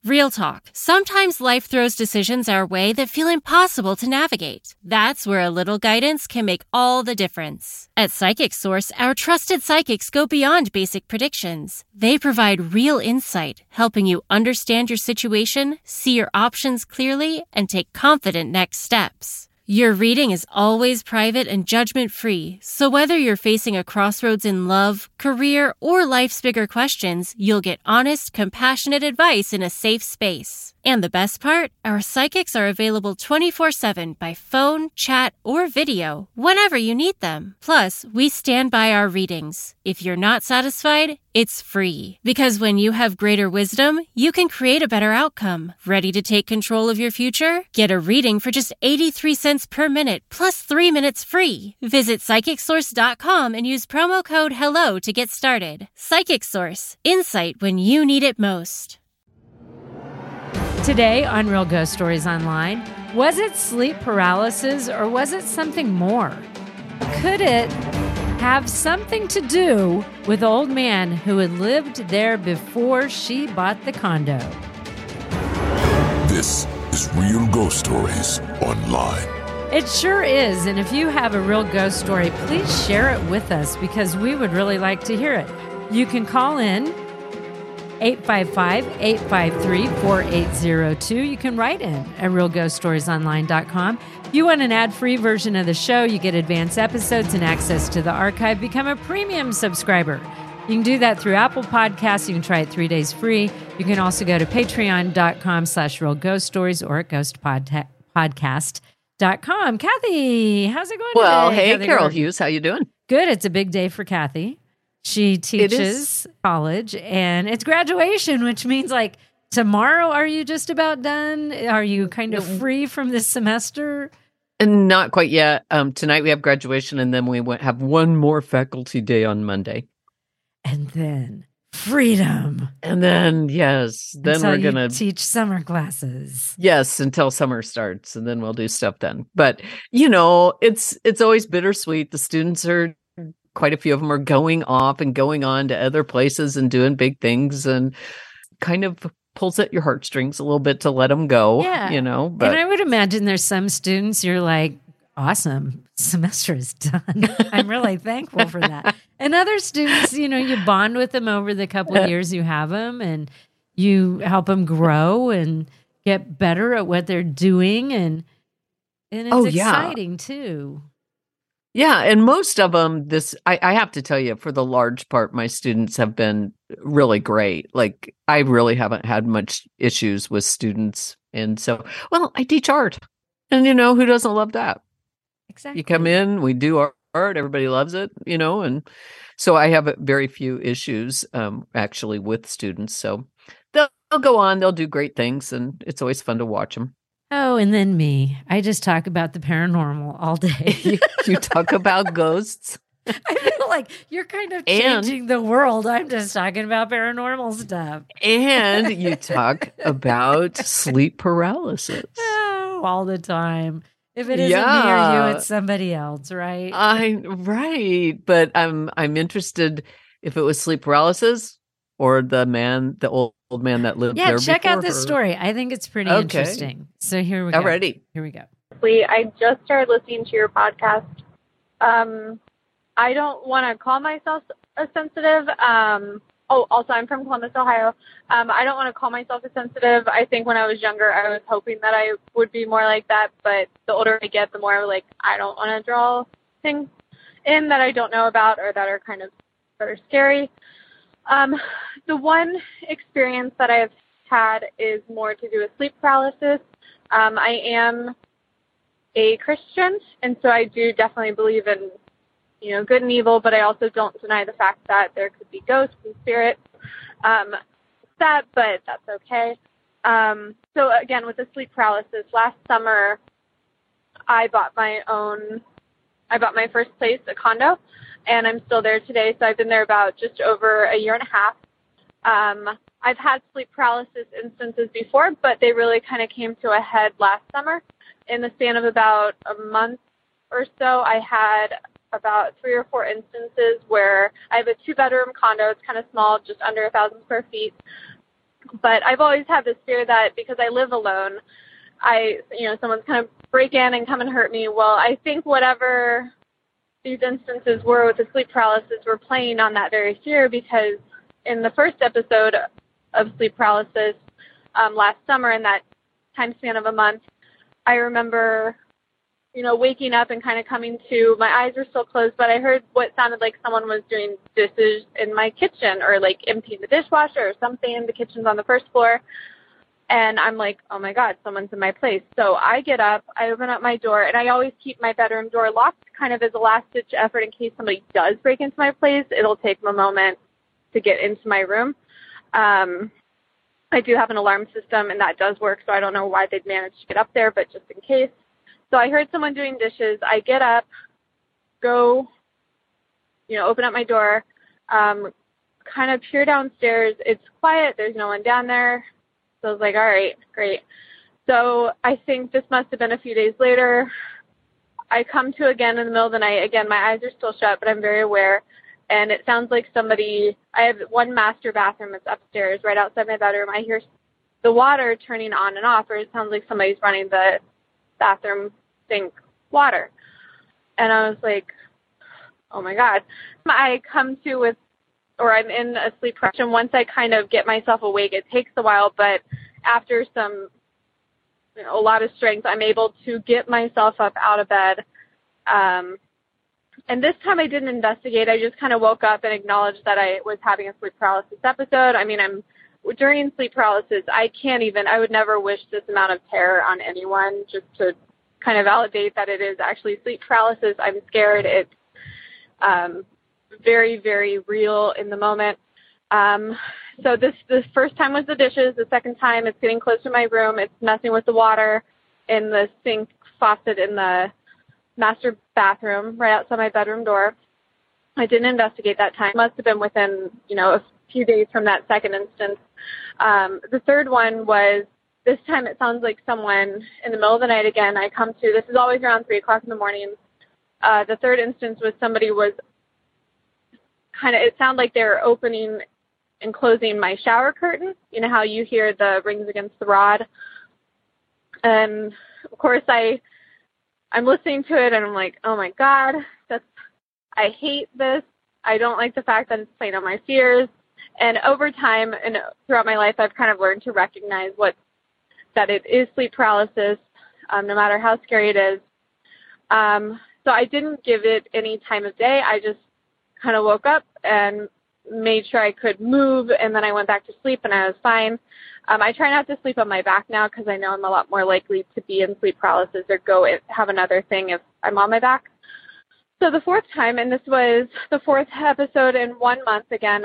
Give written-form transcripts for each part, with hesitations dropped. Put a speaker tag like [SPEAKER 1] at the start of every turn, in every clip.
[SPEAKER 1] Real talk. Sometimes life throws decisions our way that feel impossible to navigate. That's where a little guidance can make all the difference. At Psychic Source, our trusted psychics go beyond basic predictions. They provide real insight, helping you understand your situation, see your options clearly, and take confident next steps. Your reading is always private and judgment-free, so whether you're facing a crossroads in love, career, or life's bigger questions, you'll get honest, compassionate advice in a safe space. And the best part? Our psychics are available 24/7 by phone, chat, or video, whenever you need them. Plus, we stand by our readings. If you're not satisfied, it's free. Because when you have greater wisdom, you can create a better outcome. Ready to take control of your future? Get a reading for just 83 cents per minute, plus 3 minutes free. Visit PsychicSource.com and use promo code HELLO to get started. Psychic Source. Insight when you need it most.
[SPEAKER 2] Today on Real Ghost Stories Online, was it sleep paralysis or was it something more? Could it have something to do with the old man who had lived there before she bought the condo?
[SPEAKER 3] This is Real Ghost Stories Online.
[SPEAKER 2] It sure is, and if you have a real ghost story, please share it with us because we would really like to hear it. You can call in 855-853-4802. You can write in at realghoststoriesonline.com. If you want an ad-free version of the show, you get advanced episodes and access to the archive. Become a premium subscriber. You can do that through Apple Podcasts. You can try it 3 days free. You can also go to patreon.com/realghoststories or at ghostpodcast.com. Kathy, how's it going
[SPEAKER 4] Well,
[SPEAKER 2] today?
[SPEAKER 4] hey,
[SPEAKER 2] Kathy
[SPEAKER 4] Carol
[SPEAKER 2] Gordon?
[SPEAKER 4] Hughes, how you doing?
[SPEAKER 2] Good. It's a big day for Kathy. She teaches college, and it's graduation, which means like tomorrow, are you just about done? Are you kind of free from this semester?
[SPEAKER 4] And not quite yet. Tonight we have graduation, and then we have one more faculty day on Monday.
[SPEAKER 2] And then freedom.
[SPEAKER 4] And then, yes, then
[SPEAKER 2] Until
[SPEAKER 4] we're going to
[SPEAKER 2] teach summer classes.
[SPEAKER 4] Yes, until summer starts, and then we'll do stuff then. But, you know, it's always bittersweet. The students are, quite a few of them are going off and going on to other places and doing big things, and kind of pulls at your heartstrings a little bit to let them go, you know. But
[SPEAKER 2] And I would imagine there's some students you're like, awesome, semester is done. I'm really thankful for that. And other students, you know, you bond with them over the couple of years you have them, and you help them grow and get better at what they're doing. And it's exciting too.
[SPEAKER 4] Yeah, and most of them, I have to tell you, for the large part, my students have been really great. Like, I really haven't had much issues with students. And so, well, I teach art. And, you know, who doesn't love that?
[SPEAKER 2] Exactly.
[SPEAKER 4] You come in, we do art, everybody loves it, you know. And so I have very few issues, actually, with students. So they'll go on, they'll do great things, and it's always fun to watch them.
[SPEAKER 2] Oh, and then me. I just talk about the paranormal all day.
[SPEAKER 4] You talk about ghosts.
[SPEAKER 2] I feel like you're kind of changing the world. I'm just talking about paranormal stuff.
[SPEAKER 4] And you talk about sleep paralysis.
[SPEAKER 2] Oh, all the time. If it isn't me or you, it's somebody else, right?
[SPEAKER 4] Right. But I'm interested if it was sleep paralysis or the old man that lived there.
[SPEAKER 2] Yeah, check out
[SPEAKER 4] before
[SPEAKER 2] this
[SPEAKER 4] her.
[SPEAKER 2] story. I think it's pretty interesting. So here we go.
[SPEAKER 4] Alrighty.
[SPEAKER 2] Here we go.
[SPEAKER 5] I just started listening to your podcast. I don't want to call myself a sensitive. Also, I'm from Columbus, Ohio. I don't want to call myself a sensitive. I think when I was younger, I was hoping that I would be more like that. But the older I get, the more like I don't want to draw things in that I don't know about or that are scary. The one experience that I've had is more to do with sleep paralysis. I am a Christian, and so I do definitely believe in, you know, good and evil, but I also don't deny the fact that there could be ghosts and spirits. Sad, but that's okay. So again, with the sleep paralysis, last summer, I bought my first place, a condo, and I'm still there today. So I've been there about just over a year and a half. I've had sleep paralysis instances before, but they really kind of came to a head last summer. In the span of about a month or so, I had about 3 or 4 instances where I have a 2-bedroom condo. It's kind of small, just under 1,000 square feet, But I've always had this fear that because I live alone, someone's kind of break in and come and hurt me. Well, I think whatever these instances were with the sleep paralysis were playing on that very fear, because in the first episode of sleep paralysis last summer, in that time span of a month, I remember, waking up and kind of coming to, my eyes were still closed, but I heard what sounded like someone was doing dishes in my kitchen, or like emptying the dishwasher or something. The kitchen's on the first floor. And I'm like, oh my God, someone's in my place. So I get up, I open up my door, and I always keep my bedroom door locked kind of as a last ditch effort in case somebody does break into my place. It'll take them a moment to get into my room. I do have an alarm system, and that does work, so I don't know why they'd managed to get up there, but just in case. So I heard someone doing dishes. I get up, go, open up my door, kind of peer downstairs. It's quiet. There's no one down there. So I was like, all right, great. So I think this must have been a few days later. I come to again in the middle of the night. Again, my eyes are still shut, but I'm very aware. And it sounds like I have one master bathroom that's upstairs right outside my bedroom. I hear the water turning on and off, or it sounds like somebody's running the bathroom sink water. And I was like, oh my God. I come to I'm in a sleep paralysis. Once I kind of get myself awake, it takes a while, but after a lot of strength, I'm able to get myself up out of bed. And this time I didn't investigate. I just kind of woke up and acknowledged that I was having a sleep paralysis episode. I mean, during sleep paralysis, I would never wish this amount of terror on anyone, just to kind of validate that it is actually sleep paralysis. I'm scared. It's very, very real in the moment. So this first time was the dishes. The second time, it's getting close to my room. It's messing with the water in the sink faucet in the master bathroom right outside my bedroom door. I didn't investigate that time. It must have been within, a few days from that second instance. The third one was, this time it sounds like someone in the middle of the night again. This is always around 3 o'clock in the morning. The third instance was somebody was it sounded like they were opening and closing my shower curtain. You know how you hear the rings against the rod? And of course I'm listening to it and I'm like, oh my God, I hate this. I don't like the fact that it's playing on my fears. And over time and throughout my life, I've kind of learned to recognize that it is sleep paralysis, no matter how scary it is. So I didn't give it any time of day. I just kind of woke up and made sure I could move, and then I went back to sleep and I was fine. I try not to sleep on my back now because I know I'm a lot more likely to be in sleep paralysis or go have another thing if I'm on my back. So the fourth time, and this was the fourth episode in 1 month again,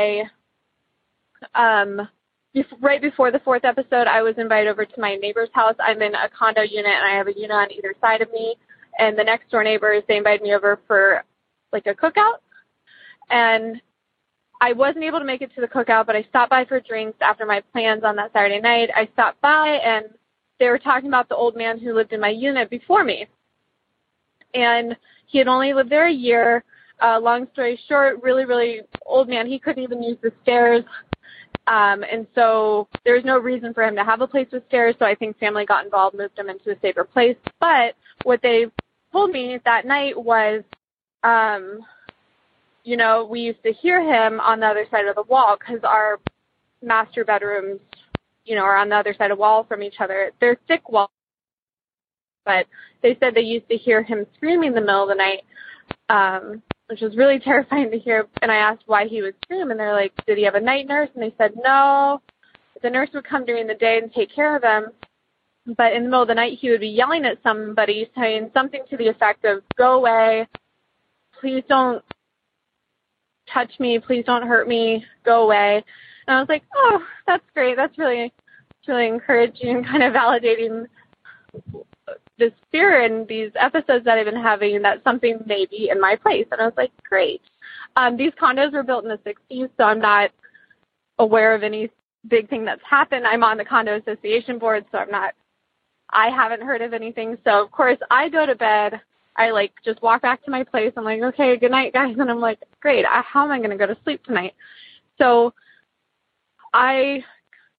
[SPEAKER 5] right before the fourth episode, I was invited over to my neighbor's house. I'm in a condo unit, and I have a unit on either side of me. And the next door neighbors, they invited me over for like a cookout. And I wasn't able to make it to the cookout, but I stopped by for drinks after my plans on that Saturday night. I stopped by, and they were talking about the old man who lived in my unit before me. And he had only lived there a year. Long story short, really, really old man. He couldn't even use the stairs. And so there was no reason for him to have a place with stairs. So I think family got involved, moved him into a safer place. But what they told me that night was, we used to hear him on the other side of the wall because our master bedrooms, are on the other side of the wall from each other. They're thick walls, but they said they used to hear him screaming in the middle of the night, which was really terrifying to hear. And I asked why he would scream, and they're like, did he have a night nurse? And they said, no, the nurse would come during the day and take care of him. But in the middle of the night, he would be yelling at somebody, saying something to the effect of, go away, please don't touch me, please don't hurt me, go away. And I was like, oh, that's great. That's really encouraging and kind of validating this fear and these episodes that I've been having, that something may be in my place. And I was like, great. These condos were built in the 60s, so I'm not aware of any big thing that's happened. I'm on the condo association board, so I haven't heard of anything. So of course I go to bed. I just walk back to my place. I'm like, okay, good night, guys. And I'm like, great. How am I going to go to sleep tonight? So I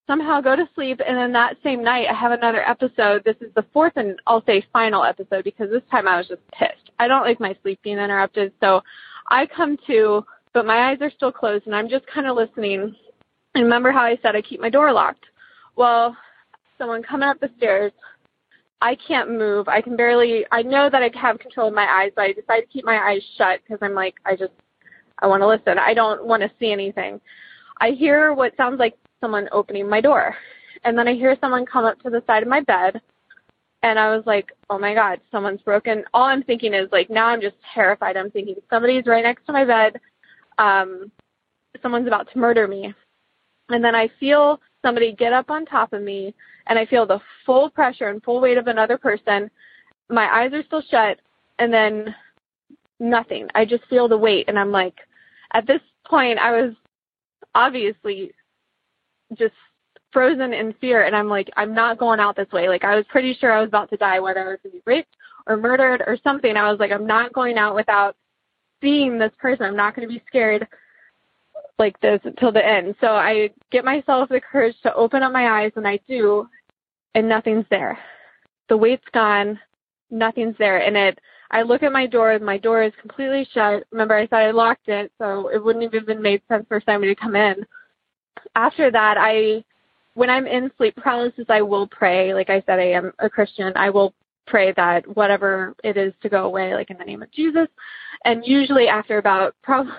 [SPEAKER 5] somehow go to sleep. And then that same night, I have another episode. This is the fourth and I'll say final episode, because this time I was just pissed. I don't like my sleep being interrupted. So I come to, but my eyes are still closed and I'm just kind of listening. And remember how I said I keep my door locked? Well, someone coming up the stairs, I can't move. I know that I have control of my eyes, but I decide to keep my eyes shut because I'm like, I want to listen. I don't want to see anything. I hear what sounds like someone opening my door. And then I hear someone come up to the side of my bed. And I was like, oh my God, someone's broken. All I'm thinking is like, now I'm just terrified. I'm thinking somebody's right next to my bed. Someone's about to murder me. And then I feel somebody get up on top of me, and I feel the full pressure and full weight of another person. My eyes are still shut, and then nothing. I just feel the weight, and I'm like, at this point, I was obviously just frozen in fear, and I'm like, I'm not going out this way. Like, I was pretty sure I was about to die, whether I was going to be raped or murdered or something. I was like, I'm not going out without seeing this person. I'm not going to be scared like this until the end. So I get myself the courage to open up my eyes, and I do, and nothing's there. The weight's gone, nothing's there. And I look at my door is completely shut. Remember, I said I locked it, so it wouldn't have even made sense for somebody to come in. After that, when I'm in sleep paralysis, I will pray. Like I said, I am a Christian. I will pray that whatever it is to go away, like in the name of Jesus. And usually after about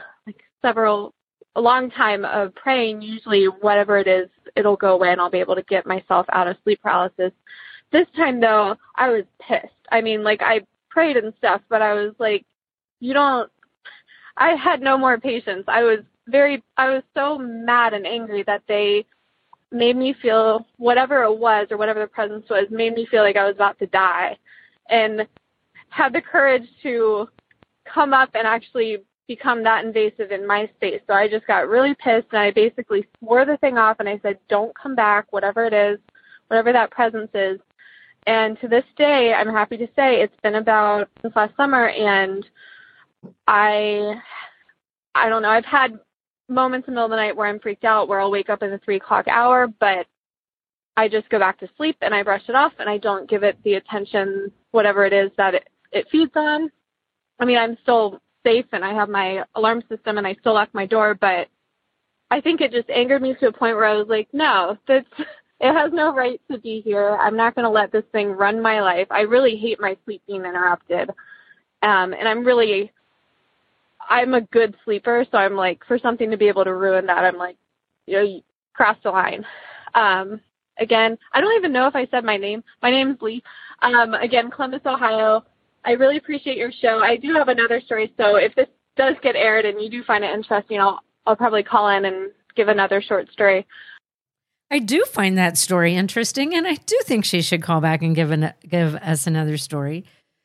[SPEAKER 5] a long time of praying, usually whatever it is, it'll go away and I'll be able to get myself out of sleep paralysis. This time, though, I was pissed. I mean, like, I prayed and stuff, but I was like, I had no more patience. I was so mad and angry that they made me feel whatever it was or whatever the presence was, made me feel like I was about to die, and had the courage to come up and actually become that invasive in my space. So I just got really pissed, and I basically swore the thing off, and I said, don't come back, whatever it is, whatever that presence is. And to this day, I'm happy to say it's been about since last summer, and I don't know, I've had moments in the middle of the night where I'm freaked out, where I'll wake up in the 3 o'clock hour, but I just go back to sleep and I brush it off, and I don't give it the attention, whatever it is that it feeds on. I mean, I'm still safe and I have my alarm system and I still lock my door, but I think it just angered me to a point where I was like, no, it has no right to be here. I'm not going to let this thing run my life. I really hate my sleep being interrupted. And I'm a good sleeper. So I'm like, for something to be able to ruin that, I'm like, you crossed the line. Again, I don't even know if I said my name. My name's Lee. Again, Columbus, Ohio. I really appreciate your show. I do have another story, so if this does get aired and you do find it interesting, I'll probably call in and give another short story.
[SPEAKER 2] I do find that story interesting, and I do think she should call back and give us another story.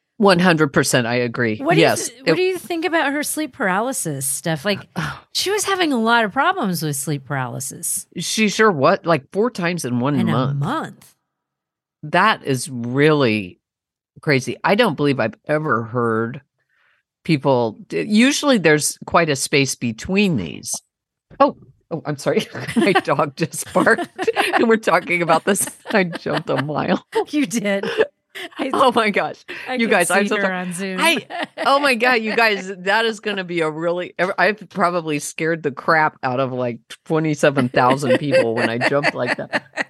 [SPEAKER 4] 100%, I agree.
[SPEAKER 2] What do you think about her sleep paralysis stuff? Like, she was having a lot of problems with sleep paralysis.
[SPEAKER 4] She sure what? Like 4 times in one month.
[SPEAKER 2] A month.
[SPEAKER 4] That is really crazy. I don't believe I've ever heard people. Usually there's quite a space between these. Oh, I'm sorry. My dog just barked and we're talking about this. I jumped a mile.
[SPEAKER 2] You did.
[SPEAKER 4] Oh my gosh. You guys, I'm so sorry.
[SPEAKER 2] On Zoom.
[SPEAKER 4] Oh my God, you guys, that is going to be I've probably scared the crap out of like 27,000 people when I jumped like that.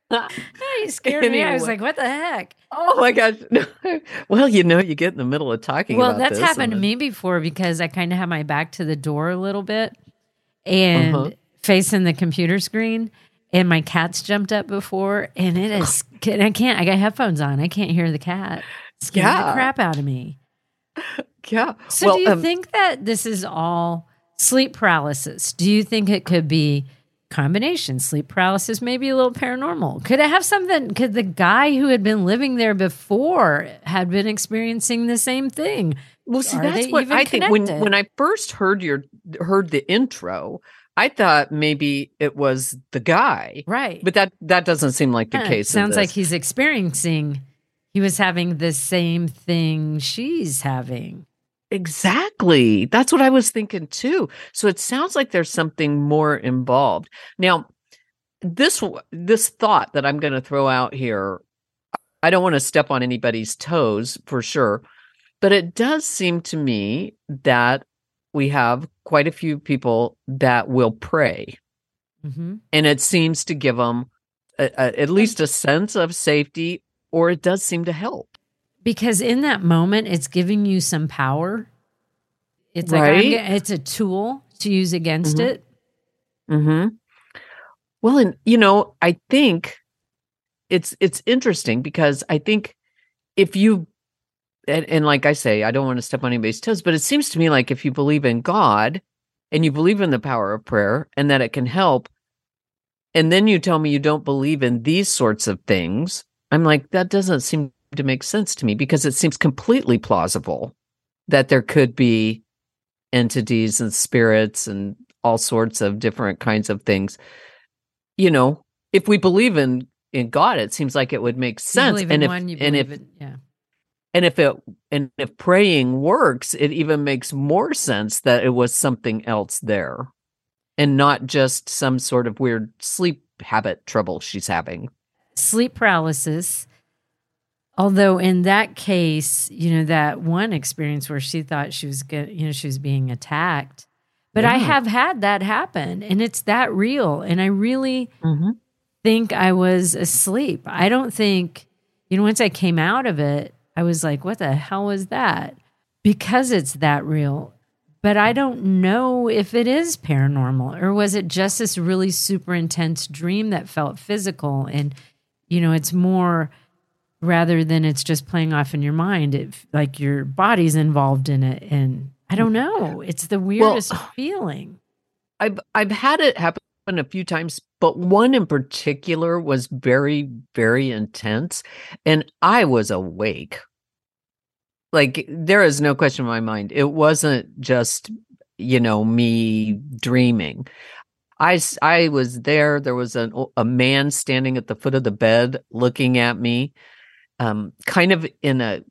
[SPEAKER 2] You scared me. I was like, what the heck?
[SPEAKER 4] Oh my gosh. Well, you get in the middle of talking about this.
[SPEAKER 2] Well, that's happened to me before because I kind of have my back to the door a little bit and facing the computer screen, and my cat's jumped up before, and I got headphones on. I can't hear the cat. It scared the crap out of me.
[SPEAKER 4] Yeah.
[SPEAKER 2] So do you think that this is all sleep paralysis? Do you think it could be combination sleep paralysis, maybe a little paranormal? Could it have something? Could the guy who had been living there before had been experiencing the same thing?
[SPEAKER 4] Well, see, that's what I think. When I first heard the intro, I thought maybe it was the guy,
[SPEAKER 2] right?
[SPEAKER 4] But that doesn't seem like the case.
[SPEAKER 2] It sounds like he's experiencing. He was having the same thing she's having.
[SPEAKER 4] Exactly. That's what I was thinking too. So it sounds like there's something more involved. Now, this thought that I'm going to throw out here, I don't want to step on anybody's toes for sure, but it does seem to me that we have quite a few people that will pray,
[SPEAKER 2] Mm-hmm.
[SPEAKER 4] and it seems to give them at least a sense of safety, or it does seem to help.
[SPEAKER 2] Because in that moment, it's giving you some power. It's like
[SPEAKER 4] Right?
[SPEAKER 2] it's a tool to use against
[SPEAKER 4] Mhm.
[SPEAKER 2] it.
[SPEAKER 4] Mm-hmm. Well, and I think it's interesting because I think if you and like I say, I don't want to step on anybody's toes, but it seems to me like if you believe in God and you believe in the power of prayer and that it can help, and then you tell me you don't believe in these sorts of things, I'm like, that doesn't seem to make sense to me because it seems completely plausible that there could be entities and spirits and all sorts of different kinds of things. If we believe in God, it seems like it would make
[SPEAKER 2] You
[SPEAKER 4] sense.
[SPEAKER 2] believe in one, you believe in, yeah.
[SPEAKER 4] And if praying works, it even makes more sense that it was something else there and not just some sort of weird sleep habit trouble she's having.
[SPEAKER 2] Sleep paralysis. Although in that case, that one experience where she thought she was she was being attacked. But I
[SPEAKER 4] Yeah.
[SPEAKER 2] have had that happen, and it's that real. And I really
[SPEAKER 4] Mm-hmm.
[SPEAKER 2] think I was asleep. I don't think, once I came out of it, I was like, what the hell was that? Because it's that real. But I don't know if it is paranormal, or was it just this really super intense dream that felt physical? And, it's more rather than it's just playing off in your mind, like your body's involved in it. And I don't know. It's the weirdest feeling.
[SPEAKER 4] I've had it happen a few times, but one in particular was very, very intense, and I was awake. Like, there is no question in my mind. It wasn't just, me dreaming. I was there. There was a man standing at the foot of the bed looking at me, kind of in a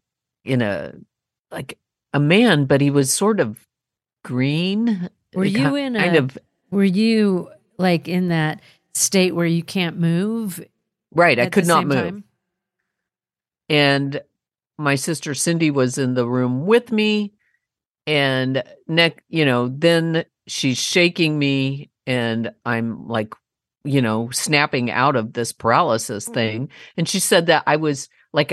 [SPEAKER 4] like a man, but he was sort of green.
[SPEAKER 2] Were you were you like in that state where you can't move?
[SPEAKER 4] Right. I
[SPEAKER 2] at
[SPEAKER 4] could
[SPEAKER 2] the
[SPEAKER 4] not
[SPEAKER 2] same
[SPEAKER 4] move.
[SPEAKER 2] time?
[SPEAKER 4] And my sister Cindy was in the room with me, and then she's shaking me, and I'm like, snapping out of this paralysis thing. And she said that I was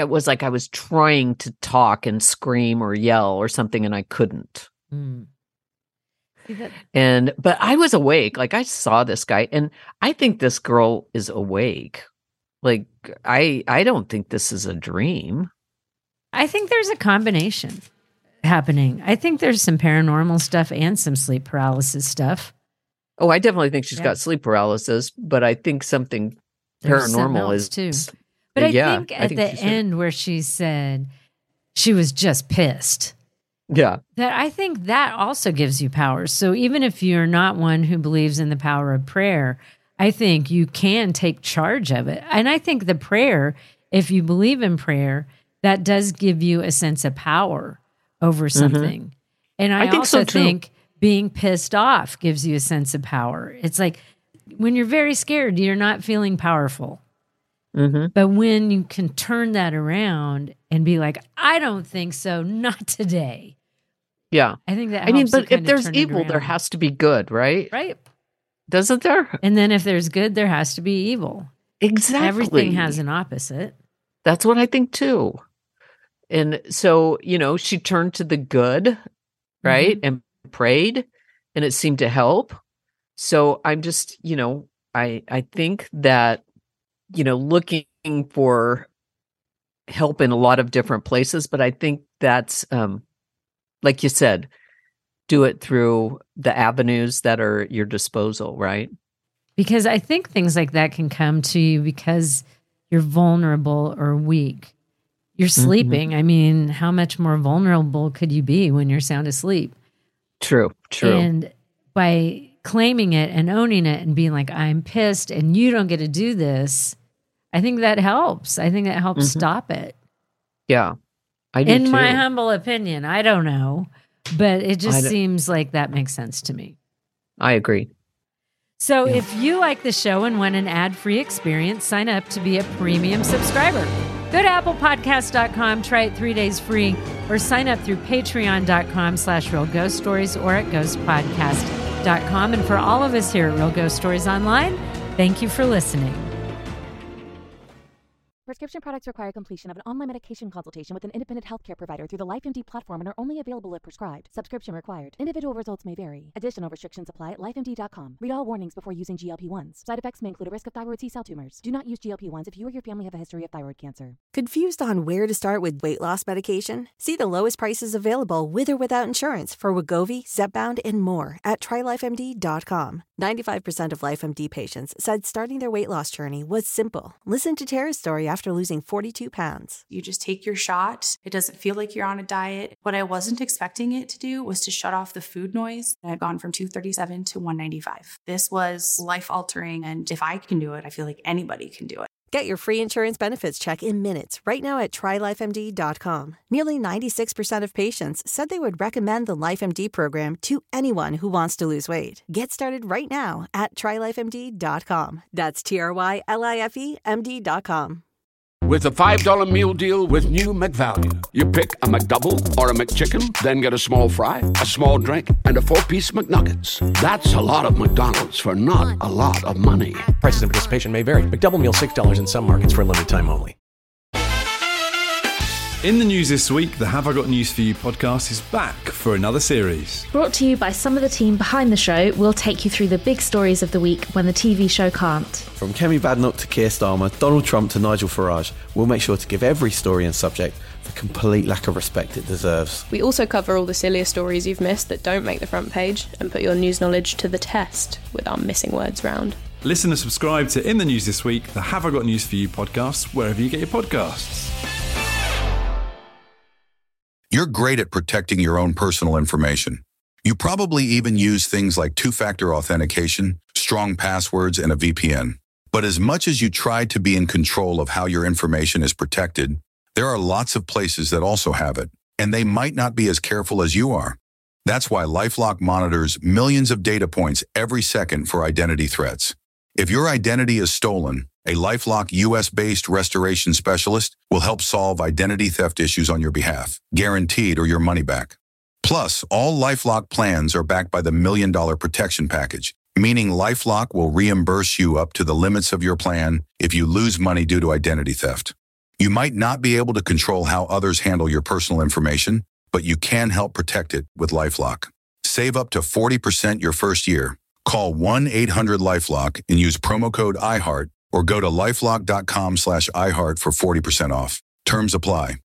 [SPEAKER 4] trying to talk and scream or yell or something, and I couldn't.
[SPEAKER 2] Mm. See that?
[SPEAKER 4] But I was awake. Like, I saw this guy, and I think this girl is awake. Like, I don't think this is a dream.
[SPEAKER 2] I think there's a combination happening. I think there's some paranormal stuff and some sleep paralysis stuff.
[SPEAKER 4] Oh, I definitely think she's
[SPEAKER 2] Yeah.
[SPEAKER 4] got sleep paralysis, but I think something
[SPEAKER 2] There's something
[SPEAKER 4] paranormal
[SPEAKER 2] else
[SPEAKER 4] is
[SPEAKER 2] too. But I
[SPEAKER 4] yeah,
[SPEAKER 2] think
[SPEAKER 4] I
[SPEAKER 2] at
[SPEAKER 4] think
[SPEAKER 2] the
[SPEAKER 4] she's-
[SPEAKER 2] end where she said she was just pissed,
[SPEAKER 4] Yeah.
[SPEAKER 2] that I think that also gives you power. So even if you're not one who believes in the power of prayer, I think you can take charge of it. And I think the prayer, if you believe in prayer, that does give you a sense of power over something. And I
[SPEAKER 4] think so,
[SPEAKER 2] also
[SPEAKER 4] too.
[SPEAKER 2] think being pissed off gives you a sense of power. It's like when you're very scared, you're not feeling powerful.
[SPEAKER 4] Mm-hmm.
[SPEAKER 2] But when you can turn that around and be like, I don't think so, not today.
[SPEAKER 4] Yeah.
[SPEAKER 2] I think that
[SPEAKER 4] I mean,
[SPEAKER 2] helps you
[SPEAKER 4] but if
[SPEAKER 2] kind of
[SPEAKER 4] there's
[SPEAKER 2] turn it
[SPEAKER 4] evil, there
[SPEAKER 2] around.
[SPEAKER 4] has to be good, right?
[SPEAKER 2] Right.
[SPEAKER 4] Doesn't there?
[SPEAKER 2] And then if there's good, there has to be evil.
[SPEAKER 4] Exactly.
[SPEAKER 2] Everything has an opposite.
[SPEAKER 4] That's what I think too. And so, she turned to the good, right? And prayed, and it seemed to help. So I'm just, I think that, looking for help in a lot of different places, but I think that's, like you said, do it through the avenues that are at your disposal, right?
[SPEAKER 2] Because I think things like that can come to you because you're vulnerable or weak. You're sleeping. I mean, how much more vulnerable could you be when you're sound asleep?
[SPEAKER 4] True.
[SPEAKER 2] And by claiming it and owning it and being like, I'm pissed and you don't get to do this, I think that helps. I think that helps stop it.
[SPEAKER 4] Yeah. I do
[SPEAKER 2] In
[SPEAKER 4] too.
[SPEAKER 2] my humble opinion, I don't know, but it
[SPEAKER 4] I
[SPEAKER 2] just
[SPEAKER 4] don't-
[SPEAKER 2] seems like that makes sense to me.
[SPEAKER 4] I agree.
[SPEAKER 2] So if you like the show and want an ad-free experience, sign up to be a premium subscriber. Go to applepodcast.com, try it 3 days free, or sign up through patreon.com/Real Ghost Stories or at ghostpodcast.com. And for all of us here at Real Ghost Stories Online, thank you for listening.
[SPEAKER 6] Prescription products require completion of an online medication consultation with an independent healthcare provider through the LifeMD platform and are only available if prescribed. Subscription required. Individual results may vary. Additional restrictions apply at lifemd.com. Read all warnings before using GLP-1s. Side effects may include a risk of thyroid C-cell tumors. Do not use GLP-1s if you or your family have a history of thyroid cancer.
[SPEAKER 7] Confused on where to start with weight loss medication? See the lowest prices available with or without insurance for Wegovy, Zepbound, and more at TryLifeMD.com. 95% of LifeMD patients said starting their weight loss journey was simple. Listen to Tara's story after losing 42 pounds.
[SPEAKER 8] You just take your shot. It doesn't feel like you're on a diet. What I wasn't expecting it to do was to shut off the food noise. I've gone from 237 to 195. This was life-altering, and if I can do it, I feel like anybody can do it.
[SPEAKER 7] Get your free insurance benefits check in minutes right now at TryLifeMD.com. Nearly 96% of patients said they would recommend the LifeMD program to anyone who wants to lose weight. Get started right now at TryLifeMD.com. That's TryLifeMD.com.
[SPEAKER 9] With a $5 meal deal with new McValue. You pick a McDouble or a McChicken, then get a small fry, a small drink, and a 4-piece McNuggets. That's a lot of McDonald's for not a lot of money.
[SPEAKER 10] Prices and participation may vary. McDouble meal $6 in some markets for a limited time only.
[SPEAKER 11] In the news this week, the Have I Got News For You podcast is back for another series.
[SPEAKER 12] Brought to you by some of the team behind the show, we'll take you through the big stories of the week when the TV show can't.
[SPEAKER 13] From Kemi Badnoch to Keir Starmer, Donald Trump to Nigel Farage, we'll make sure to give every story and subject the complete lack of respect it deserves.
[SPEAKER 14] We also cover all the sillier stories you've missed that don't make the front page and put your news knowledge to the test with our missing words round.
[SPEAKER 11] Listen and subscribe to In the News This Week, the Have I Got News For You podcast, wherever you get your podcasts.
[SPEAKER 3] You're great at protecting your own personal information. You probably even use things like two-factor authentication, strong passwords, and a VPN. But as much as you try to be in control of how your information is protected, there are lots of places that also have it, and they might not be as careful as you are. That's why LifeLock monitors millions of data points every second for identity threats. If your identity is stolen, a LifeLock US-based restoration specialist will help solve identity theft issues on your behalf, guaranteed or your money back. Plus, all LifeLock plans are backed by the $1 Million Protection Package, meaning LifeLock will reimburse you up to the limits of your plan if you lose money due to identity theft. You might not be able to control how others handle your personal information, but you can help protect it with LifeLock. Save up to 40% your first year. Call 1-800-LifeLock and use promo code IHEART or go to LifeLock.com/iHeart for 40% off. Terms apply.